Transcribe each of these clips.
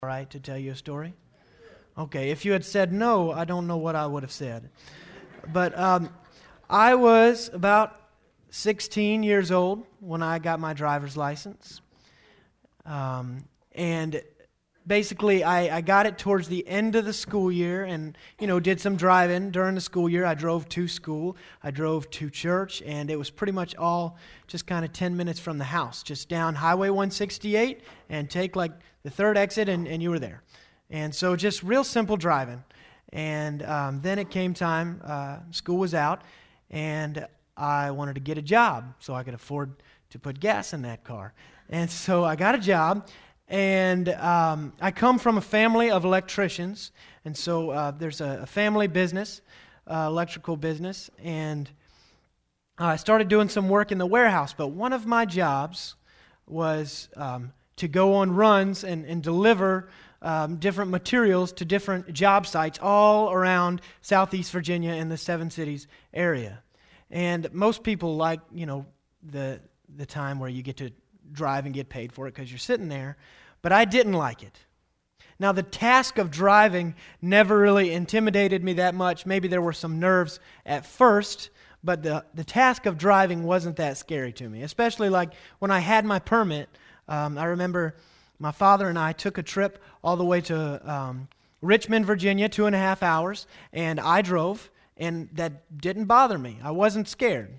All right, to tell you a story? Okay, if you had said no, I don't know what I would have said. But I was about 16 years old when I got my driver's license. And basically, I got it towards the end of the school year and, did some driving during the school year. I drove to school, I drove to church, and it was pretty much all just kind of 10 minutes from the house, just down Highway 168 and take like the third exit and you were there. And so just real simple driving. And then it came time, school was out, and I wanted to get a job so I could afford to put gas in that car. And so I got a job. And I come from a family of electricians, and so there's a family business, electrical business, and I started doing some work in the warehouse. But one of my jobs was to go on runs and deliver different materials to different job sites all around Southeast Virginia and the Seven Cities area. And most people like, the time where you get to drive and get paid for it because you're sitting there. But I didn't like it. Now, the task of driving never really intimidated me that much. Maybe there were some nerves at first, but the task of driving wasn't that scary to me, especially like when I had my permit. I remember my father and I took a trip all the way to Richmond, Virginia, 2.5 hours, and I drove, and that didn't bother me. I wasn't scared.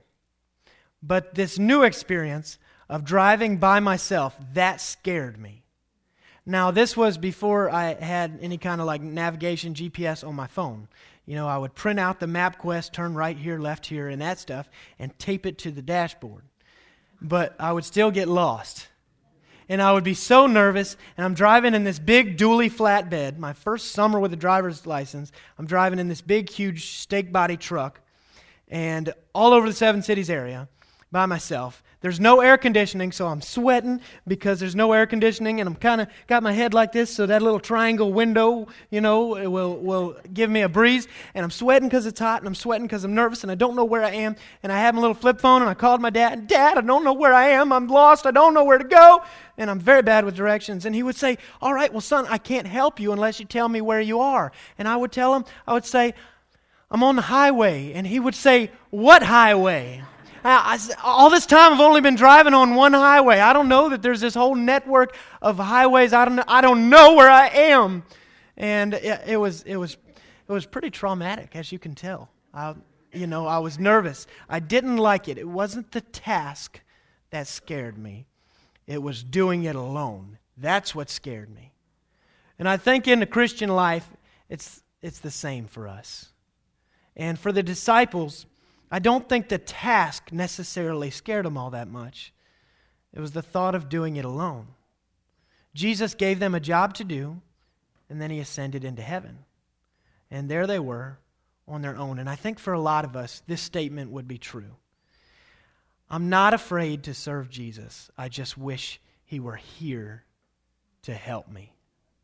But this new experience of driving by myself, that scared me. Now, this was before I had any kind of like navigation GPS on my phone. I would print out the MapQuest, turn right here, left here, and that stuff, and tape it to the dashboard. But I would still get lost. And I would be so nervous, and I'm driving in this big dually flatbed. My first summer with a driver's license, I'm driving in this big, huge stake body truck, and all over the Seven Cities area by myself. There's no air conditioning, so I'm sweating because there's no air conditioning, and I'm kind of got my head like this, so that little triangle window, it will give me a breeze, and I'm sweating because it's hot, and I'm sweating because I'm nervous, and I don't know where I am, and I have my little flip phone, and I called my dad, Dad, I don't know where I am, I'm lost, I don't know where to go, and I'm very bad with directions, and he would say, all right, well, son, I can't help you unless you tell me where you are, and I would tell him, I would say, I'm on the highway, and he would say, what highway? All this time I've only been driving on one highway. I don't know that there's this whole network of highways. I don't know where I am. And it was pretty traumatic, as you can tell. I was nervous. I didn't like it. It wasn't the task that scared me. It was doing it alone. That's what scared me. And I think in the Christian life, it's the same for us. And for the disciples, I don't think the task necessarily scared them all that much. It was the thought of doing it alone. Jesus gave them a job to do, and then he ascended into heaven. And there they were on their own. And I think for a lot of us, this statement would be true. I'm not afraid to serve Jesus. I just wish he were here to help me.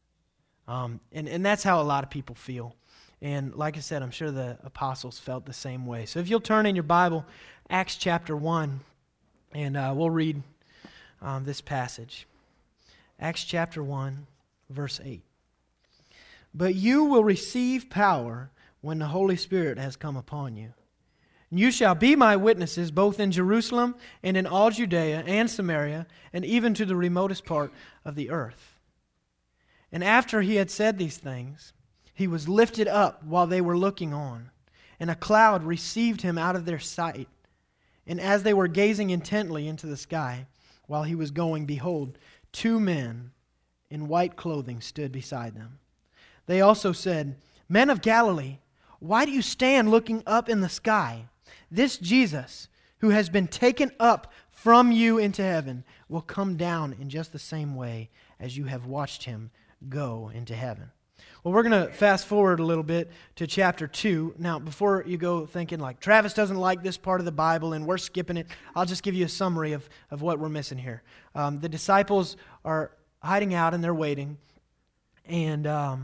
And that's how a lot of people feel. And like I said, I'm sure the apostles felt the same way. So if you'll turn in your Bible, Acts chapter 1, and we'll read this passage. Acts chapter 1, verse 8. But you will receive power when the Holy Spirit has come upon you. And you shall be my witnesses both in Jerusalem and in all Judea and Samaria and even to the remotest part of the earth. And after he had said these things, he was lifted up while they were looking on, and a cloud received him out of their sight. And as they were gazing intently into the sky while he was going, behold, 2 men in white clothing stood beside them. They also said, Men of Galilee, why do you stand looking up in the sky? This Jesus, who has been taken up from you into heaven, will come down in just the same way as you have watched him go into heaven. Well, we're going to fast forward a little bit to chapter 2. Now, before you go thinking like, Travis doesn't like this part of the Bible and we're skipping it, I'll just give you a summary of what we're missing here. The disciples are hiding out and they're waiting. And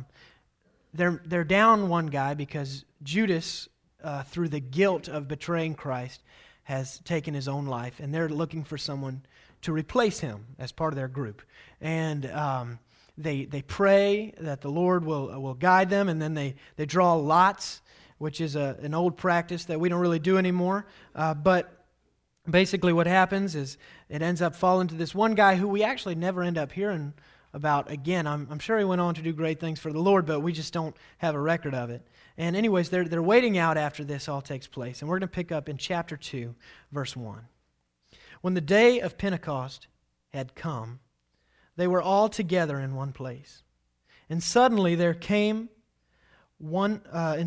they're down one guy because Judas, through the guilt of betraying Christ, has taken his own life. And they're looking for someone to replace him as part of their group. And they pray that the Lord will guide them, and then they draw lots, which is an old practice that we don't really do anymore. But basically what happens is it ends up falling to this one guy who we actually never end up hearing about again. I'm sure he went on to do great things for the Lord, but we just don't have a record of it. And anyways, they're waiting out after this all takes place. And we're going to pick up in chapter 2, verse 1. When the day of Pentecost had come, they were all together in one place. And suddenly there came from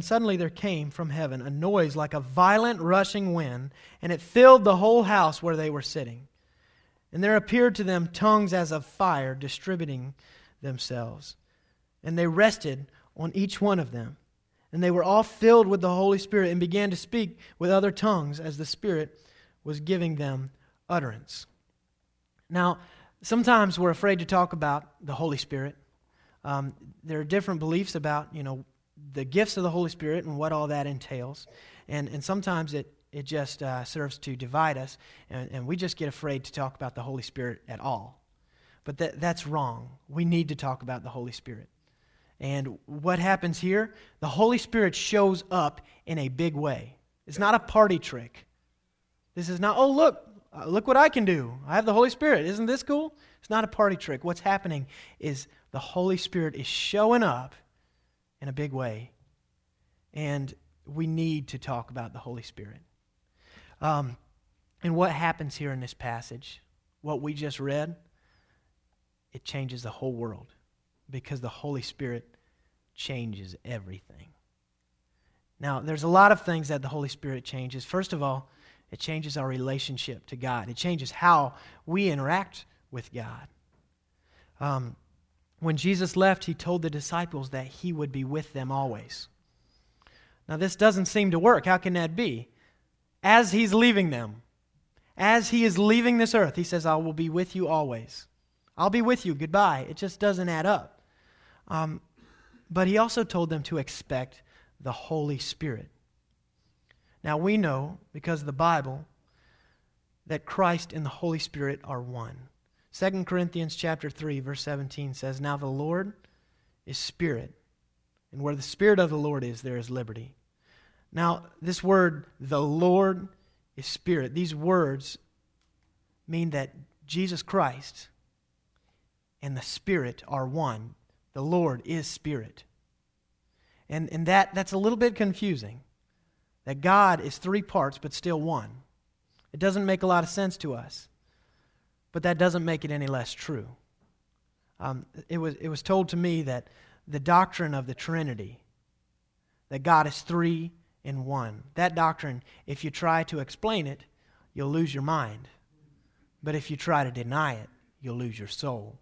heaven a noise like a violent rushing wind, and it filled the whole house where they were sitting. And there appeared to them tongues as of fire distributing themselves. And they rested on each one of them. And they were all filled with the Holy Spirit and began to speak with other tongues as the Spirit was giving them utterance. Now, sometimes we're afraid to talk about the Holy Spirit. There are different beliefs about, the gifts of the Holy Spirit and what all that entails. And sometimes it just serves to divide us, and we just get afraid to talk about the Holy Spirit at all. But that's wrong. We need to talk about the Holy Spirit. And what happens here? The Holy Spirit shows up in a big way. It's not a party trick. This is not, oh, look what I can do. I have the Holy Spirit. Isn't this cool? It's not a party trick. What's happening is the Holy Spirit is showing up in a big way. And we need to talk about the Holy Spirit. And what happens here in this passage, what we just read, it changes the whole world because the Holy Spirit changes everything. Now, there's a lot of things that the Holy Spirit changes. First of all, it changes our relationship to God. It changes how we interact with God. When Jesus left, He told the disciples that He would be with them always. Now, this doesn't seem to work. How can that be? As He's leaving them, as He is leaving this earth, He says, I will be with you always. I'll be with you. Goodbye. It just doesn't add up. But He also told them to expect the Holy Spirit. Now, we know, because of the Bible, that Christ and the Holy Spirit are one. 2 Corinthians chapter 3, verse 17 says, Now the Lord is Spirit, and where the Spirit of the Lord is, there is liberty. Now, this word, the Lord is Spirit, these words mean that Jesus Christ and the Spirit are one. The Lord is Spirit. And that's a little bit confusing, that God is three parts but still one. It doesn't make a lot of sense to us, but that doesn't make it any less true. It was told to me that the doctrine of the Trinity, that God is three in one, that doctrine, if you try to explain it, you'll lose your mind. But if you try to deny it, you'll lose your soul.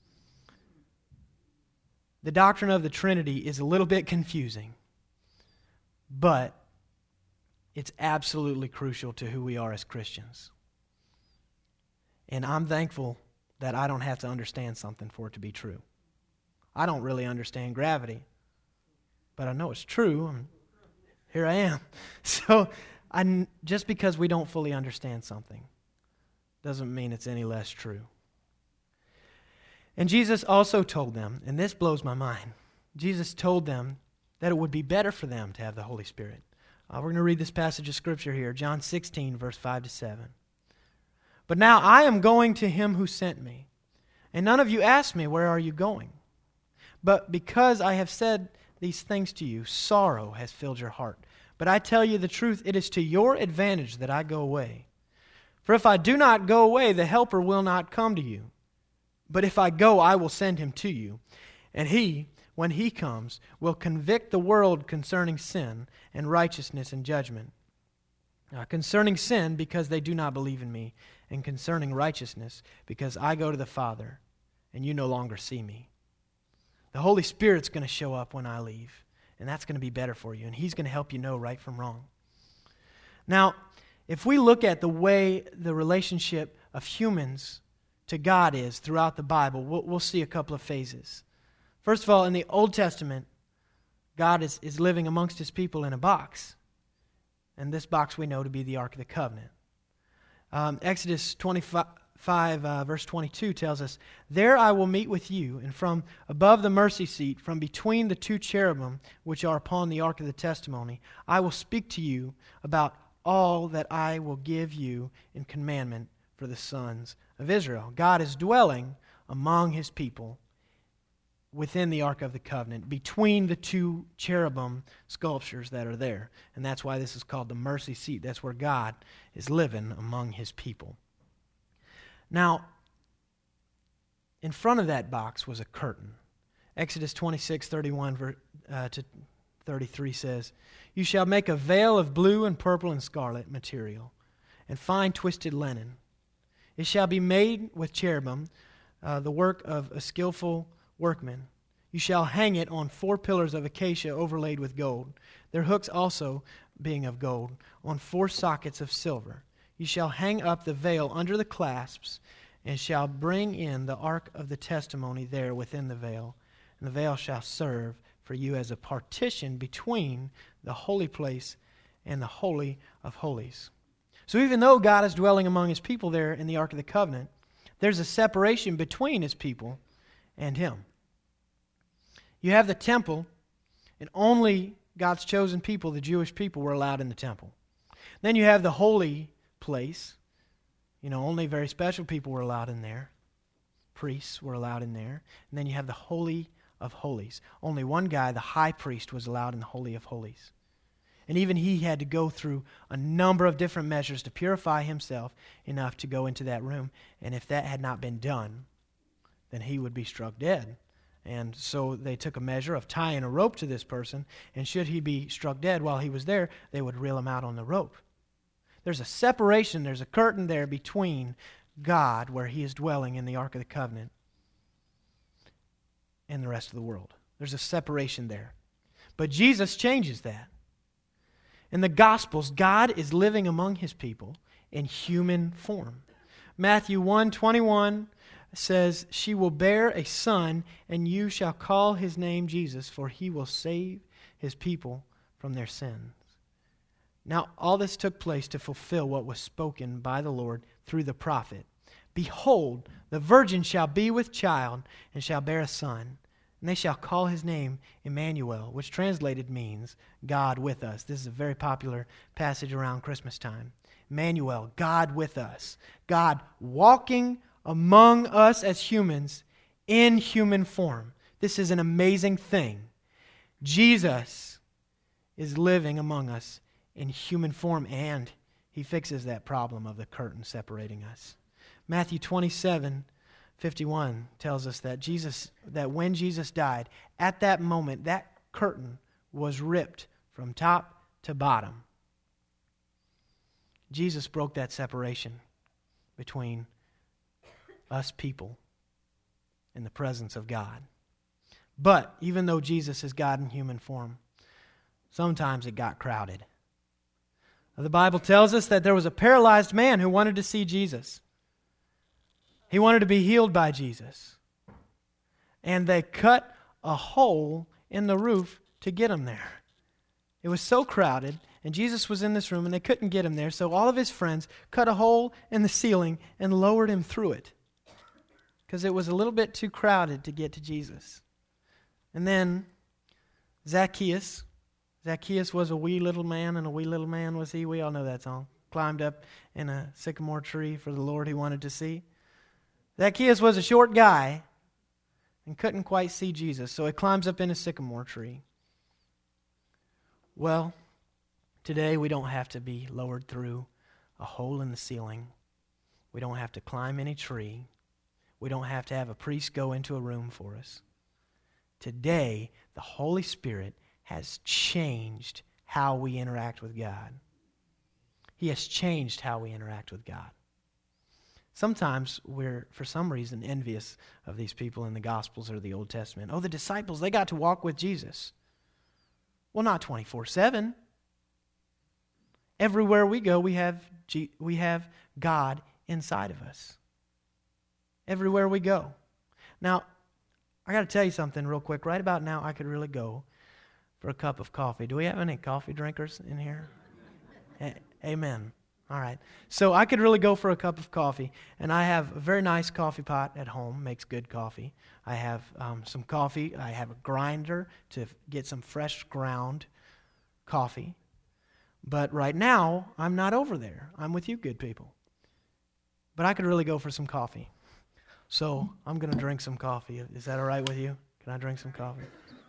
The doctrine of the Trinity is a little bit confusing, but it's absolutely crucial to who we are as Christians. And I'm thankful that I don't have to understand something for it to be true. I don't really understand gravity, but I know it's true, and here I am. So just because we don't fully understand something doesn't mean it's any less true. And Jesus also told them, and this blows my mind, Jesus told them that it would be better for them to have the Holy Spirit. We're going to read this passage of Scripture here, John 16, verse 5 to 7. But now I am going to Him who sent me, and none of you asked me, where are you going? But because I have said these things to you, sorrow has filled your heart. But I tell you the truth, it is to your advantage that I go away. For if I do not go away, the Helper will not come to you. But if I go, I will send Him to you. And He, when He comes, will convict the world concerning sin and righteousness and judgment. Concerning sin, because they do not believe in me. And concerning righteousness, because I go to the Father, and you no longer see me. The Holy Spirit's going to show up when I leave. And that's going to be better for you. And He's going to help you know right from wrong. Now, if we look at the way the relationship of humans to God is throughout the Bible, we'll see a couple of phases. First of all, in the Old Testament, God is living amongst His people in a box. And this box we know to be the Ark of the Covenant. Exodus 5, verse 22 tells us, "There I will meet with you, and from above the mercy seat, from between the two cherubim which are upon the ark of the testimony, I will speak to you about all that I will give you in commandment for the sons of Israel." God is dwelling among His people within the Ark of the Covenant, between the two cherubim sculptures that are there. And that's why this is called the mercy seat. That's where God is living among His people. Now, in front of that box was a curtain. Exodus 26:31 to 33 says, "You shall make a veil of blue and purple and scarlet material, and fine twisted linen. It shall be made with cherubim, the work of a skillful workman. You shall hang it on 4 pillars of acacia overlaid with gold, their hooks also being of gold, on 4 sockets of silver. You shall hang up the veil under the clasps, and shall bring in the ark of the testimony there within the veil. And the veil shall serve for you as a partition between the holy place and the Holy of Holies." So even though God is dwelling among His people there in the Ark of the Covenant, there's a separation between His people and Him. You have the temple, and only God's chosen people, the Jewish people, were allowed in the temple. Then you have the holy place. Only very special people were allowed in there. Priests were allowed in there. And then you have the Holy of Holies. Only one guy, the high priest, was allowed in the Holy of Holies. And even he had to go through a number of different measures to purify himself enough to go into that room. And if that had not been done, then he would be struck dead. And so they took a measure of tying a rope to this person, and should he be struck dead while he was there, they would reel him out on the rope. There's a separation, there's a curtain there between God, where He is dwelling in the Ark of the Covenant, and the rest of the world. There's a separation there. But Jesus changes that. In the Gospels, God is living among His people in human form. Matthew 1:21 says, "She will bear a son, and you shall call his name Jesus, for He will save His people from their sins." Now, all this took place to fulfill what was spoken by the Lord through the prophet. "Behold, the virgin shall be with child, and shall bear a son, and they shall call His name Emmanuel," which translated means God with us. This is a very popular passage around Christmas time. Emmanuel, God with us. God walking among us as humans in human form. This is an amazing thing. Jesus is living among us in human form, and He fixes that problem of the curtain separating us. Matthew 27:51 tells us that when Jesus died, at that moment, that curtain was ripped from top to bottom. Jesus broke that separation between us people in the presence of God. But even though Jesus is God in human form, sometimes it got crowded. The Bible tells us that there was a paralyzed man who wanted to see Jesus. He wanted to be healed by Jesus. And they cut a hole in the roof to get him there. It was so crowded, and Jesus was in this room, and they couldn't get him there, so all of his friends cut a hole in the ceiling and lowered him through it, because it was a little bit too crowded to get to Jesus. And then Zacchaeus was a wee little man, and a wee little man was he. We all know that song. Climbed up in a sycamore tree for the Lord he wanted to see. Zacchaeus was a short guy and couldn't quite see Jesus, so he climbs up in a sycamore tree. Well, today we don't have to be lowered through a hole in the ceiling. We don't have to climb any tree. We don't have to have a priest go into a room for us. Today, the Holy Spirit has changed how we interact with God. He has changed how we interact with God. Sometimes we're, for some reason, envious of these people in the Gospels or the Old Testament. Oh, the disciples, they got to walk with Jesus. Well, not 24/7. Everywhere we go, we have God inside of us. Everywhere we go. Now, I got to tell you something real quick. Right about now, I could really go for a cup of coffee. Do we have any coffee drinkers in here? Amen. All right. So I could really go for a cup of coffee, and I have a very nice coffee pot at home, makes good coffee. I have some coffee. I have a grinder to get some fresh ground coffee. But right now, I'm not over there. I'm with you good people. But I could really go for some coffee. So I'm going to drink some coffee. Is that all right with you? Can I drink some coffee?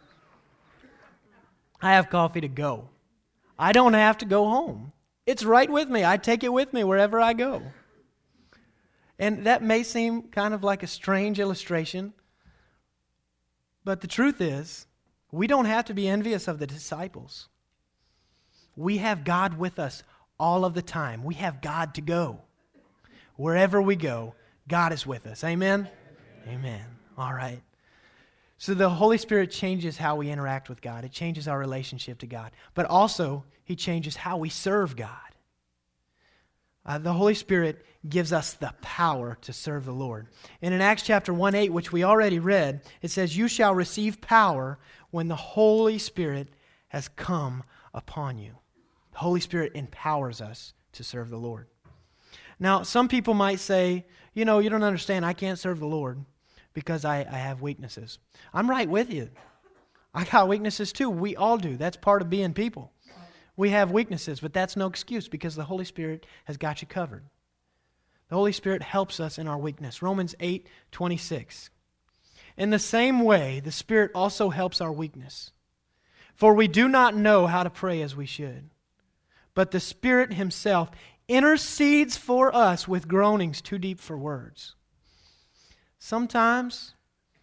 I have coffee to go. I don't have to go home. It's right with me. I take it with me wherever I go. And that may seem kind of like a strange illustration, but the truth is, we don't have to be envious of the disciples. We have God with us all of the time. We have God to go. Wherever we go, God is with us. Amen? Amen. All right. So the Holy Spirit changes how we interact with God. It changes our relationship to God. But also, He changes how we serve God. The Holy Spirit gives us the power to serve the Lord. And in Acts chapter 1:8, which we already read, it says, "You shall receive power when the Holy Spirit has come upon you." The Holy Spirit empowers us to serve the Lord. Now, some people might say, you don't understand, I can't serve the Lord because I have weaknesses. I'm right with you. I got weaknesses too. We all do. That's part of being people. We have weaknesses, but that's no excuse because the Holy Spirit has got you covered. The Holy Spirit helps us in our weakness. Romans 8:26. In the same way, the Spirit also helps our weakness. For we do not know how to pray as we should, but the Spirit Himself intercedes for us with groanings too deep for words. Sometimes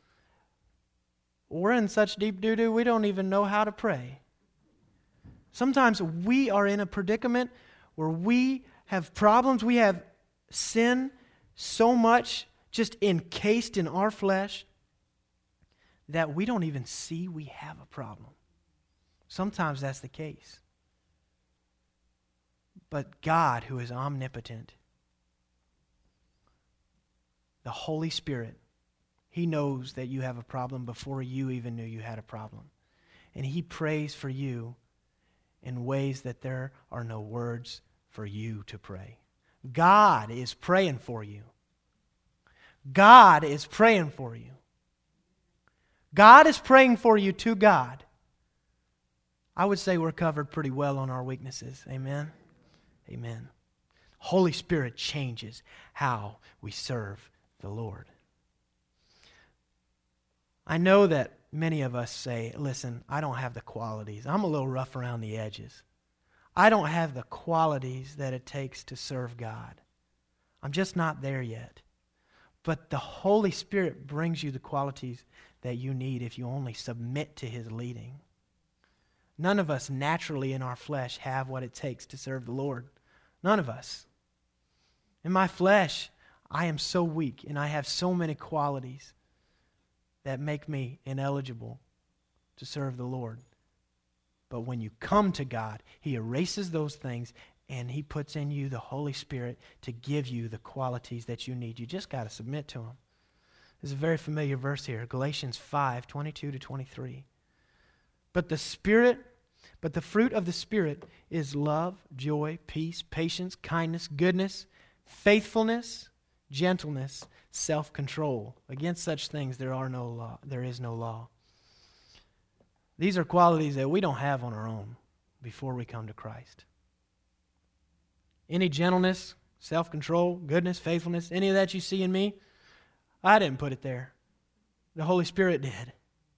we're in such deep doo-doo we don't even know how to pray. Sometimes we are in a predicament where we have problems, we have sin so much just encased in our flesh that we don't even see we have a problem. Sometimes that's the case. But God, who is omnipotent, the Holy Spirit, He knows that you have a problem before you even knew you had a problem. And He prays for you in ways that there are no words for you to pray. God is praying for you. God is praying for you. God is praying for you to God. I would say we're covered pretty well on our weaknesses. Amen? Amen. Holy Spirit changes how we serve the Lord. I know that many of us say, listen, I don't have the qualities. I'm a little rough around the edges. I don't have the qualities that it takes to serve God. I'm just not there yet. But the Holy Spirit brings you the qualities that you need if you only submit to His leading. None of us naturally in our flesh have what it takes to serve the Lord. None of us. In my flesh, I am so weak and I have so many qualities that make me ineligible to serve the Lord. But when you come to God, He erases those things and He puts in you the Holy Spirit to give you the qualities that you need. You just got to submit to Him. There's a very familiar verse here, Galatians 5:22-23. But the fruit of the Spirit is love, joy, peace, patience, kindness, goodness, faithfulness, gentleness, self-control. Against such things there is no law. These are qualities that we don't have on our own before we come to Christ. Any gentleness, self-control, goodness, faithfulness, any of that you see in me, I didn't put it there. The Holy Spirit did.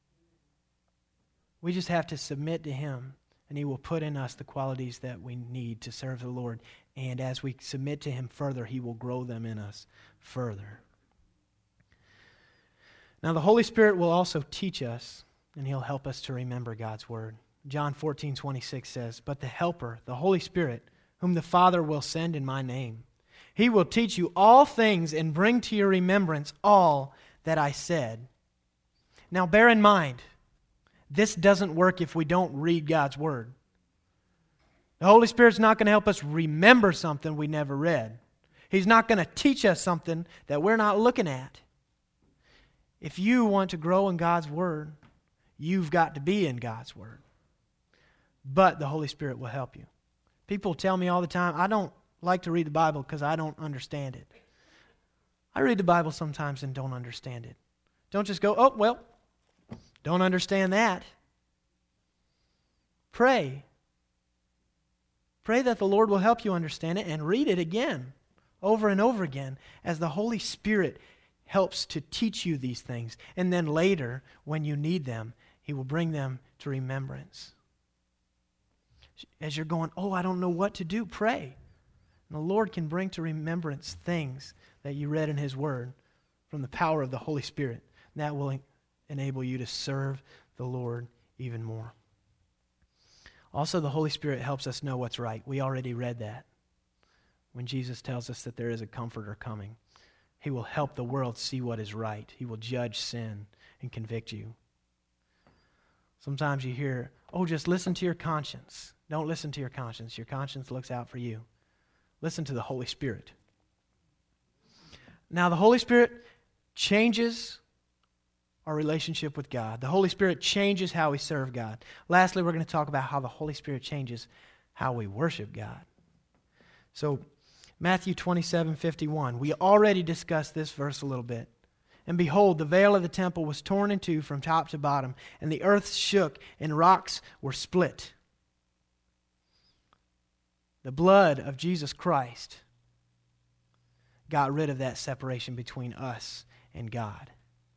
We just have to submit to Him, and He will put in us the qualities that we need to serve the Lord. And as we submit to Him further, He will grow them in us further. Now, the Holy Spirit will also teach us, and He'll help us to remember God's Word. John 14:26 says, "But the Helper, the Holy Spirit, whom the Father will send in my name, He will teach you all things and bring to your remembrance all that I said." Now, bear in mind, this doesn't work if we don't read God's Word. The Holy Spirit's not going to help us remember something we never read. He's not going to teach us something that we're not looking at. If you want to grow in God's Word, you've got to be in God's Word. But the Holy Spirit will help you. People tell me all the time, I don't like to read the Bible because I don't understand it. I read the Bible sometimes and don't understand it. Don't just go, oh, well, don't understand that. Pray. Pray that the Lord will help you understand it and read it again, over and over again, as the Holy Spirit helps to teach you these things. And then later, when you need them, He will bring them to remembrance. As you're going, oh, I don't know what to do, pray. And the Lord can bring to remembrance things that you read in His Word from the power of the Holy Spirit. And that will enable you to serve the Lord even more. Also, the Holy Spirit helps us know what's right. We already read that when Jesus tells us that there is a Comforter coming. He will help the world see what is right. He will judge sin and convict you. Sometimes you hear, oh, just listen to your conscience. Don't listen to your conscience. Your conscience looks out for you. Listen to the Holy Spirit. Now, the Holy Spirit changes our relationship with God. The Holy Spirit changes how we serve God. Lastly, we're going to talk about how the Holy Spirit changes how we worship God. So, Matthew 27:51. We already discussed this verse a little bit. And behold, the veil of the temple was torn in two from top to bottom, and the earth shook, and rocks were split. The blood of Jesus Christ got rid of that separation between us and God.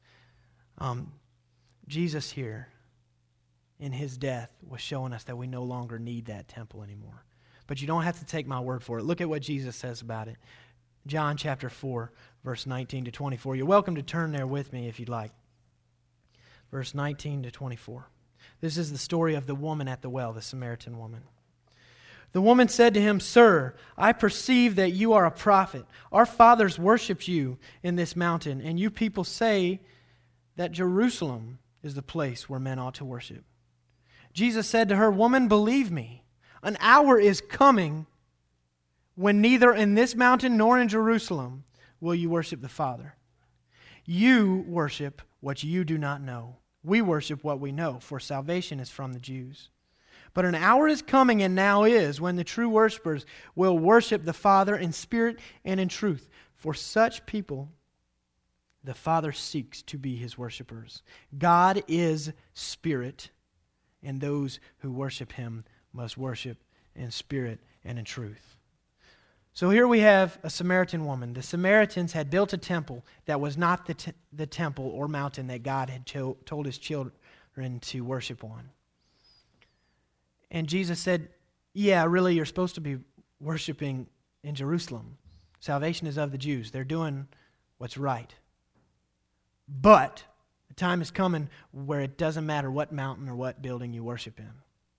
Jesus here, in His death, was showing us that we no longer need that temple anymore. But you don't have to take my word for it. Look at what Jesus says about it. John chapter 4, verse 19 to 24. You're welcome to turn there with me if you'd like. Verse 19 to 24. This is the story of the woman at the well, the Samaritan woman. The woman said to Him, Sir, I perceive that you are a prophet. Our fathers worshipped you in this mountain, and you people say that Jerusalem is the place where men ought to worship. Jesus said to her, Woman, believe me, an hour is coming when neither in this mountain nor in Jerusalem will you worship the Father. You worship what you do not know. We worship what we know, for salvation is from the Jews. But an hour is coming, and now is, when the true worshipers will worship the Father in spirit and in truth. For such people, the Father seeks to be His worshipers. God is spirit, and those who worship Him must worship in spirit and in truth. So here we have a Samaritan woman. The Samaritans had built a temple that was not the temple or mountain that God had told His children to worship on. And Jesus said, yeah, really, you're supposed to be worshiping in Jerusalem. Salvation is of the Jews. They're doing what's right. But the time is coming where it doesn't matter what mountain or what building you worship in.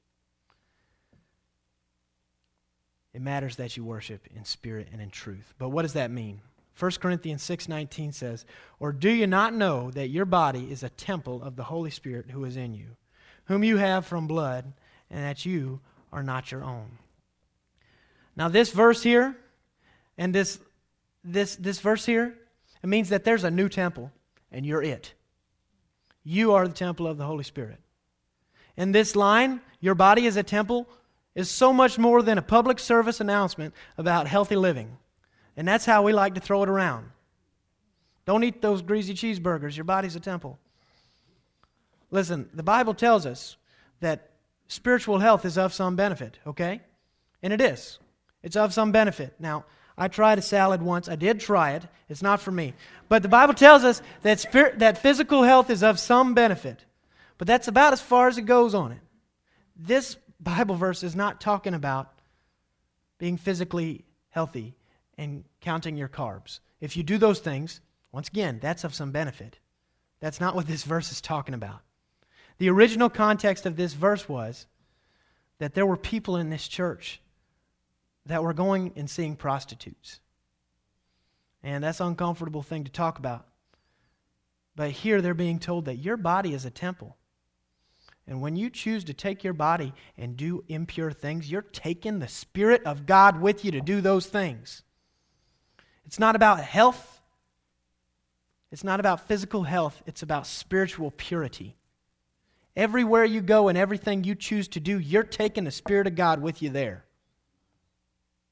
It matters that you worship in spirit and in truth. But what does that mean? 1 Corinthians 6:19 says, Or do you not know that your body is a temple of the Holy Spirit who is in you, whom you have from blood, and that you are not your own? Now this verse here, and this verse here, it means that there's a new temple, and you're it. You are the temple of the Holy Spirit. And this line, your body is a temple, is so much more than a public service announcement about healthy living. And that's how we like to throw it around. Don't eat those greasy cheeseburgers. Your body's a temple. Listen, the Bible tells us that spiritual health is of some benefit, okay? And it is. It's of some benefit. Now, I tried a salad once. I did try it. It's not for me. But the Bible tells us that physical health is of some benefit. But that's about as far as it goes on it. This Bible verse is not talking about being physically healthy and counting your carbs. If you do those things, once again, that's of some benefit. That's not what this verse is talking about. The original context of this verse was that there were people in this church that were going and seeing prostitutes. And that's an uncomfortable thing to talk about. But here they're being told that your body is a temple. And when you choose to take your body and do impure things, you're taking the Spirit of God with you to do those things. It's not about health. It's not about physical health. It's about spiritual purity. Everywhere you go and everything you choose to do, you're taking the Spirit of God with you there.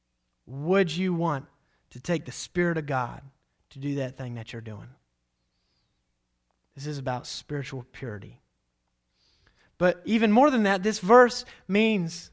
would you want to take the Spirit of God to do that thing that you're doing? This is about spiritual purity. But even more than that, this verse means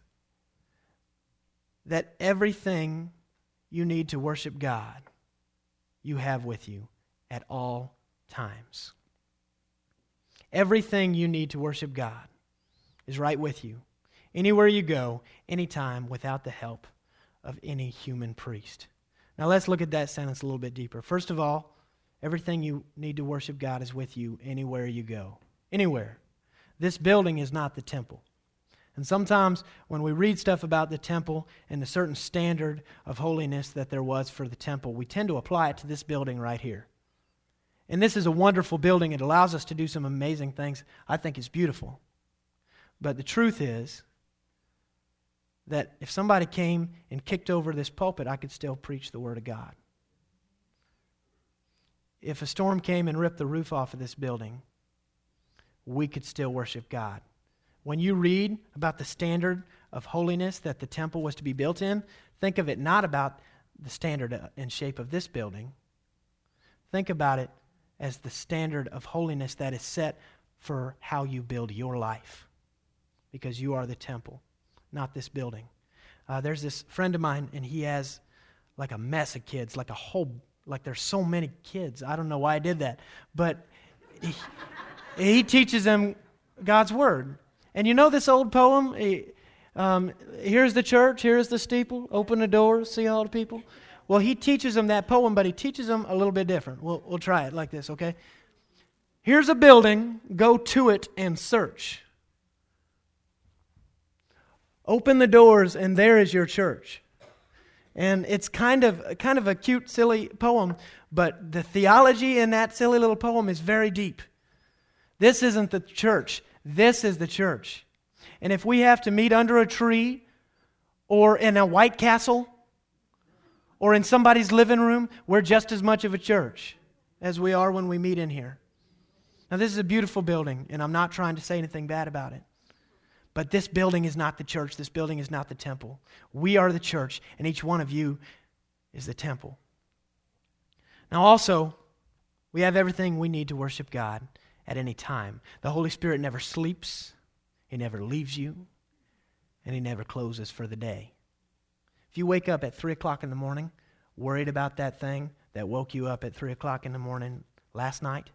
that everything you need to worship God, you have with you at all times. Everything you need to worship God is right with you, anywhere you go, anytime, without the help of any human priest. Now let's look at that sentence a little bit deeper. First of all, everything you need to worship God is with you anywhere you go. Anywhere. This building is not the temple. And sometimes when we read stuff about the temple and the certain standard of holiness that there was for the temple, we tend to apply it to this building right here. And this is a wonderful building. It allows us to do some amazing things. I think it's beautiful. But the truth is that if somebody came and kicked over this pulpit, I could still preach the Word of God. If a storm came and ripped the roof off of this building, we could still worship God. When you read about the standard of holiness that the temple was to be built in, think of it not about the standard and shape of this building. Think about it as the standard of holiness that is set for how you build your life, because you are the temple, not this building. There's this friend of mine, and he has like a mess of kids, like there's so many kids. I don't know why I did that, but he teaches them God's Word. And you know this old poem, here's the church, here's the steeple, open the doors, see all the people. Well, he teaches them that poem, but he teaches them a little bit different. We'll try it like this, okay? Here's a building, go to it and search. Open the doors, and there is your church. And it's kind of a cute, silly poem, but the theology in that silly little poem is very deep. This isn't the church. This is the church. And if we have to meet under a tree or in a White Castle or in somebody's living room, we're just as much of a church as we are when we meet in here. Now, this is a beautiful building, and I'm not trying to say anything bad about it. But this building is not the church. This building is not the temple. We are the church, and each one of you is the temple. Now, also, we have everything we need to worship God at any time. The Holy Spirit never sleeps. He never leaves you, and He never closes for the day. If you wake up at 3 o'clock in the morning, worried about that thing that woke you up at 3 o'clock in the morning last night,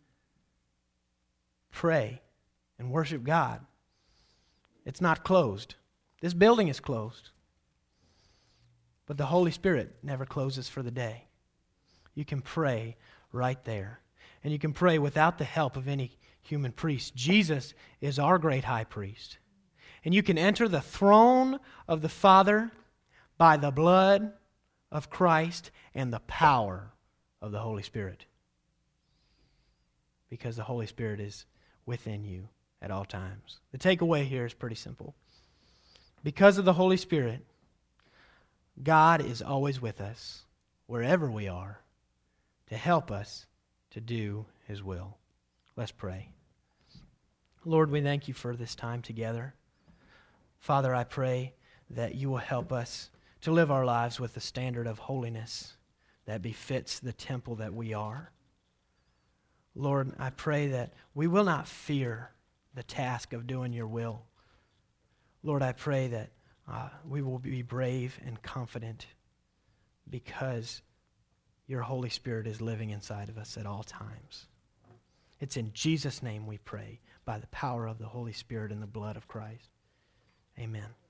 pray and worship God. It's not closed. This building is closed. But the Holy Spirit never closes for the day. You can pray right there. And you can pray without the help of any human priest. Jesus is our great high priest. And you can enter the throne of the Father by the blood of Christ and the power of the Holy Spirit. Because the Holy Spirit is within you at all times. The takeaway here is pretty simple. Because of the Holy Spirit, God is always with us, wherever we are, to help us to do His will. Let's pray. Lord, we thank You for this time together. Father, I pray that You will help us to live our lives with the standard of holiness that befits the temple that we are. Lord, I pray that we will not fear the task of doing Your will. Lord, I pray that we will be brave and confident because Your Holy Spirit is living inside of us at all times. It's in Jesus' name we pray, by the power of the Holy Spirit and the blood of Christ. Amen.